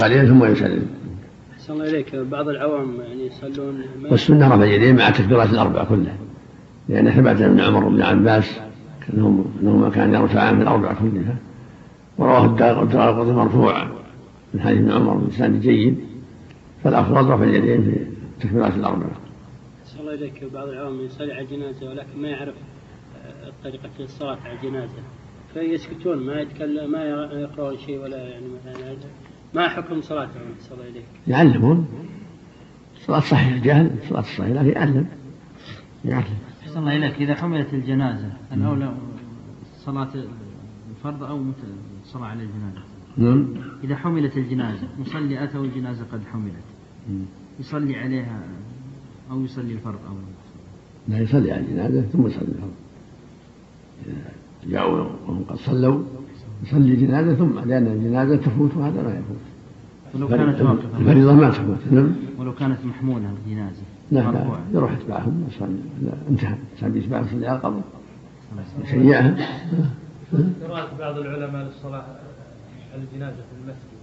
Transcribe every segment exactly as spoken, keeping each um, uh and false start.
عليه ثم يسلم. أحسن الله إليك. بعض العوام يعني يصلون والسنة رفع اليدين مع التكبيرات الأربع كلها، لأن ثبت ابن عمر وابن عباس أنهما كان يرفعان في الأربع كلها، ورواه الدارقطني مرفوعا من حديث ابن عمر بإسناد جيد، فالأفضل رفع اليدين في التكبيرات الأربع. أحسن الله إليك. بعض العوام يصلي على الجنازة ولكن ما يعرف طريقة الصلاة على الجنازة فيسكتون ما يتكلم ما يقرأون شيء ولا يعني مثلا ما حكم صلاتهم؟ أحسن الله إليك. يعلمون صلاة صحيحة جهل صلاة الصحيحة لكن يعلم يعلم. أحسن الله إليك. إذا حملت الجنازة الأولى صلاة الفرض أو الصلاة على الجنازة؟ نعم. إذا حملت الجنازة مصلي أتى والجنازة قد حملت يصلي عليها أو يصلي الفرض أو لا يصلي على الجنازة ثم يصلي الفرض. جاءوا وهم قد صلوا يصلي الجنازة ثم، لأن الجنازة تفوت وهذا ما يفوت. ولو كانت واقفة الفريضة ما تفوت. نعم. ولو كانت محمولة الجنازة لا لا يروح يتبعهم ويصلي. انتهى سبي يتبعهم يصلي على القبر يشيعها. قراءة بعض العلماء للصلاة على الجنازة في المسجد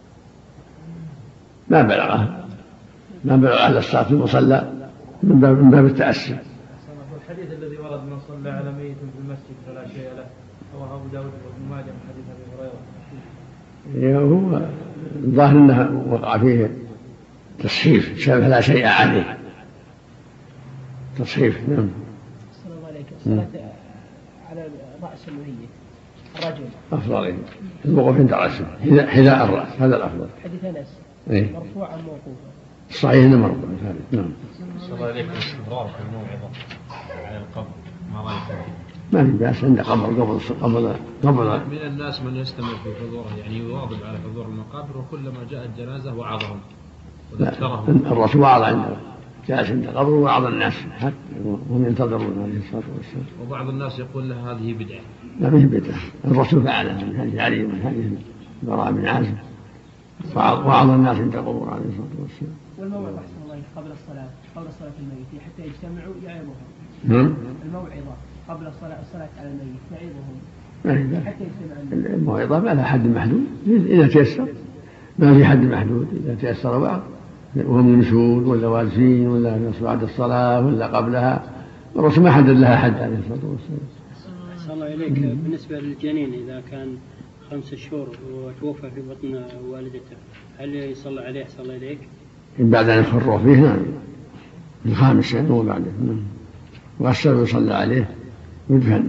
ما بلغه ما بلغ أهل الصلاة في المصلى من باب من باب التأسي. الحديث الذي ورد من صلى على ميت في المسجد فلا شيء له رواه أبو داود وابن ماجه من حديث أبي هريرة. هو الظاهر أنه وقع فيه تصحيف شبه لا شيء عليه تصحيف. نعم. السلام عليكم. الصلاة على رأس الميت الرجل أفضل الوقوف عند رأسه حذاء الرأس هذا الأفضل. حديث أنس إيه؟ مرفوعا موقوفا. صحيح انه مرفوع. نعم. صلى الله عليه استمرار في الموعظة على القبر ما رأيك؟ ما في بأس عند قبر قبل قبل قبل من الناس من يستمر في حضوره يعني يواظب على حضور المقابر وكلما جاءت جنازة وعظهم وذكرهم. الرسول وعظ عنده جالس عند قبر ووعظ الناس وهم ينتظرون عليه الصلاة والسلام. وبعض الناس يقول له هذه بدعة. لا ما هي بدعة. الرسول فعلها من حديث علي ومن حديث البراء بن عازب وعظ الناس عند القبور عليه الصلاة والسلام. والموعظة أحسن الله قبل الصلاة قبل صلاة الميت حتى يجتمعوا يعظهم. نعم. الموعظة قبل الصلاة الصلاة على الميت يعظهم. ما هي حتى يجتمعوا. الموعظة ما لها حد محدود إذا تيسر. ما في حد محدود إذا تيسر بعض وهم يمشون ولا واقفين ولا بعد الصلاة ولا قبلها. الرسول ما حدد لها حد عليه الصلاة والسلام. أحسن الله إليك. بالنسبة للجنين إذا كان خمس شهور وتوفى في بطن والدته هل يصلى عليه؟ أحسن الله إليك. بعد أن يخروا فيه نعم الخامس يعني هو بعده نعم. والسبب يصلى عليه ويدفن.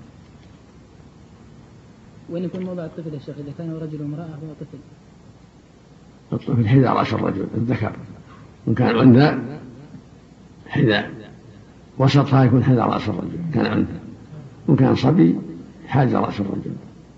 وين يكون موضع الطفل يا شيخ إذا كان رجل وامرأة هو طفل؟ الطفل حذاء رأس الرجل الذكر وإن كان عنده حذاء وسطها يكون حذاء رأس الرجل كان عنده وإن كان صبي حاج رأس الرجل.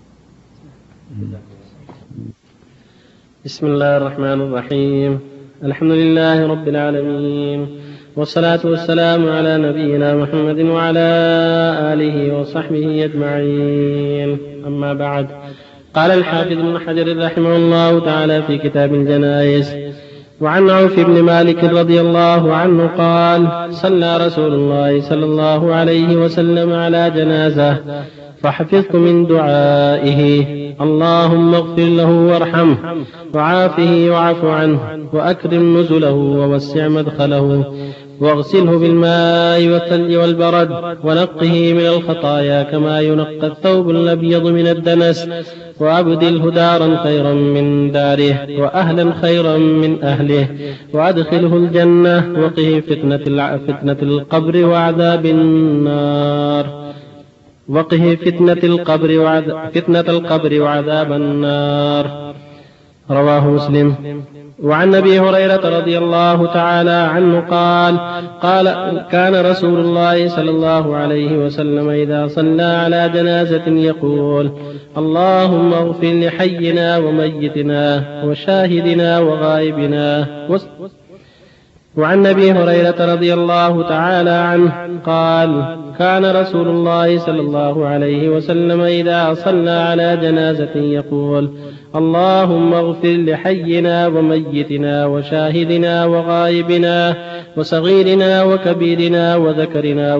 بسم الله الرحمن الرحيم. الحمد لله رب العالمين والصلاة والسلام على نبينا محمد وعلى آله وصحبه أجمعين. أما بعد، قال الحافظ ابن حجر رحمه الله تعالى في كتاب الجنائز: وعن عوف بن مالك رضي الله عنه قال: صلى رسول الله صلى الله عليه وسلم على جنازة فحفظت من دعائه: اللهم اغفر له وارحمه وعافه وعف عنه وأكرم نزله ووسع مدخله واغسله بالماء والثلج والبرد ونقه من الخطايا كما ينقى الثوب الأبيض من الدنس وأبدله دارا خيرا من داره وأهلا خيرا من أهله وأدخله الجنة وقه فتنة, فتنة القبر وعذاب النار وقه فتنة القبر وعذاب, فتنة القبر وعذاب النار. رواه مسلم. وعن أبي هريرة رضي الله تعالى عنه قال: قال كان رسول الله صلى الله عليه وسلم إذا صلى على جنازة يقول: اللهم اغفر لحينا وميتنا وشاهدنا وغائبنا. وعن أبي هريرة رضي الله تعالى عنه قال: كان رسول الله صلى الله عليه وسلم إذا صلى على جنازة يقول: اللهم اغفر لحينا وميتنا وشاهدنا وغائبنا وصغيرنا وكبيرنا وذكرنا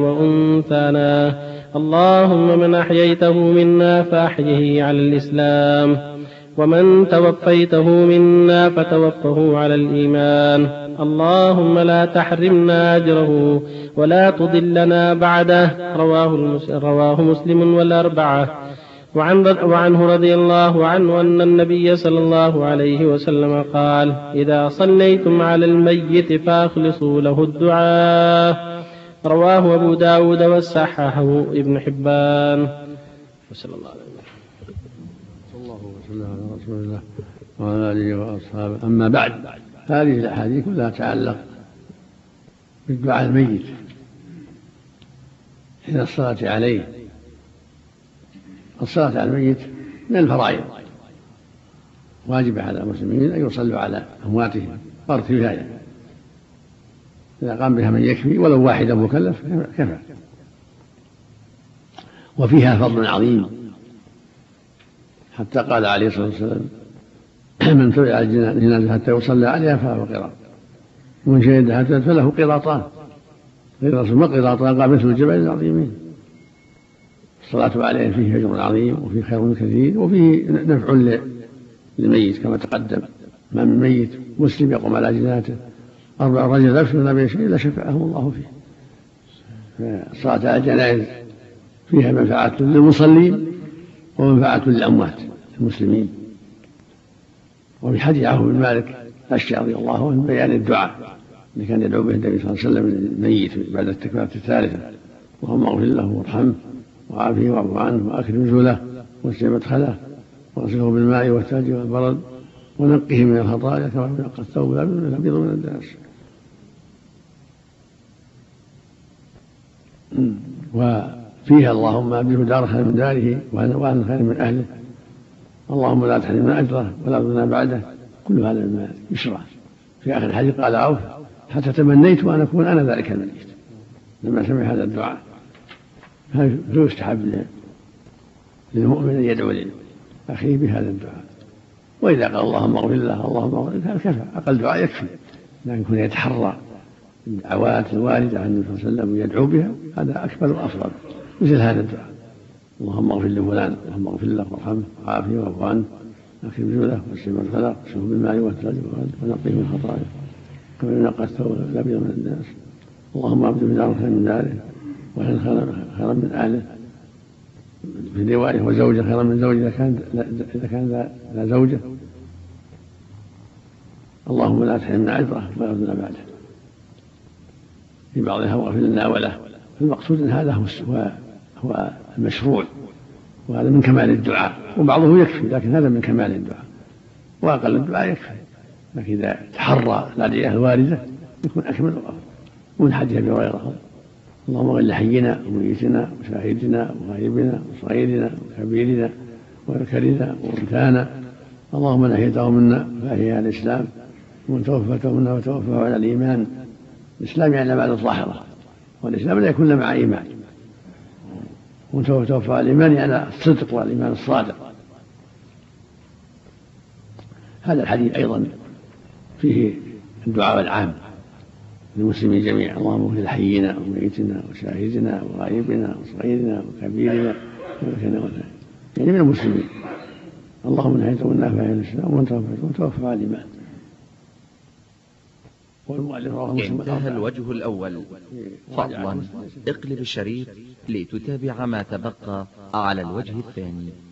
وأنثانا، اللهم من أحييته منا فأحيه على الإسلام ومن توفيته منا فتوفه على الإيمان. اللهم لا تحرمنا أجره ولا تضلنا بعده. رواه, رواه مسلم والأربعة. وعن وعنه رضي الله عنه أن النبي صلى الله عليه وسلم قال: إذا صليتم على الميت فأخلصوا له الدعاء. رواه أبو داود وصححه ابن حبان. وصلى الله عليه وسلم. صلى الله وسلم على رسول الله وعلى آله وأصحابه. أما بعد، هذه الأحاديث كلها تتعلق بالدعاء الميت حين الصلاة عليه. الصلاة على الميت من الفرائض، واجب على المسلمين أن يصلوا على أمواتهم فرض كفاية، إذا قام بها من يكفي ولو واحدا مكلف كفى. وفيها فضل عظيم، حتى قال عليه الصلاة والسلام: من تبع الجنازة حتى يصلى عليها فله قراط، ومن شهدها فله قراطان. ثم قراطان قال مثل الجبل العظيمين. الصلاة عليه فيه أجر عظيم وفيه خير كثير وفيه نفع للميت كما تقدم. ما من ميت مسلم يقوم على جنازته أربع رجل لا يشركون به شيئا إلا شفعهم الله فيه. الصلاة على الجنائز فيها منفعة للمصلين ومنفعة للأموات المسلمين. وفي حديث عوف بن مالك أشياء رضي الله عنه بيان الدعاء اللي كان يدعو به النبي صلى الله عليه وسلم للميت بعد التكبيرة الثالثة: اللهم اغفر له وارحمه وعافيه واعف عنه وأكرم نزله واسع مدخله واغسله بالماء والثلج والبرد ونقه من الخطايا كما ينقى الثوب الأبيض من الدنس. وفيها: اللهم أبدله دار خير من داره وأهل خير من أهله. اللهم لا تحرمنا أجره ولا تضلنا بعده. كل هذا مما يشرع. في آخر الحديث قال عوف: حتى تمنيت أن أكون أنا ذلك الميت لما سمع هذا الدعاء. هل يستحب للمؤمن أن يدعو لأخيه بهذا الدعاء؟ وإذا قال اللهم اغفر له اللهم اغفر له كفى، أقل دعاء يكفي. لكن يكون يتحرى الدعوات الواردة عن النبي صلى الله عليه وسلم ويدعو بها، هذا أكبر وأفضل. مثل هذا الدعاء: اللهم اغفر لفلان، اللهم اغفر له وارحمه وعافيه واعف عنه أكرم نزله واسع مدخله واغسله بالماء والثلج ونقه من الخطايا كما ينقى الثوب الأبيض من الدنس. اللهم أبدله دار خير من داره وأهل خيرا من أهله. في رواية: وزوجة خيرا من زوجة إذا كان لا زوجة. اللهم لا تحرمنا أجره ولا تضلنا بعده. في بعضها: واغفر لنا وله. المقصود أن هذا هو هو المشروع، وهذا من كمال الدعاء. وبعضه يكفي، لكن هذا من كمال الدعاء، وأقل الدعاء يكفي. لكن إذا تحرى الأدعية الواردة يكون أكمل وأفضل. ومن حديث أبي هريرة: اللهم اغفر لحينا وميتنا وشاهدنا وغائبنا وصغيرنا وكبيرنا وذكرنا وانثانا. اللهم من احييته منا فاحيه على الاسلام ومن توفته منا وتوفه على الايمان. الاسلام يعني بعد الظاهره، والاسلام لا يكون مع ايمان. ومن توفه على الايمان يعني الصدق والايمان الصادق. هذا الحديث ايضا فيه الدعاء العام للمسلمين جميعا: اللهم اغفر لحينا وميتنا وشاهدنا وغائبنا وصغيرنا وكبيرنا وذكرنا يعني من المسلمين. اللهم من احييته منا فاحيه على الاسلام ومن توفته وتوفى على الايمان. انتهى الوجه الأول. فضلا اقلب الشريط لتتابع ما تبقى على الوجه الثاني.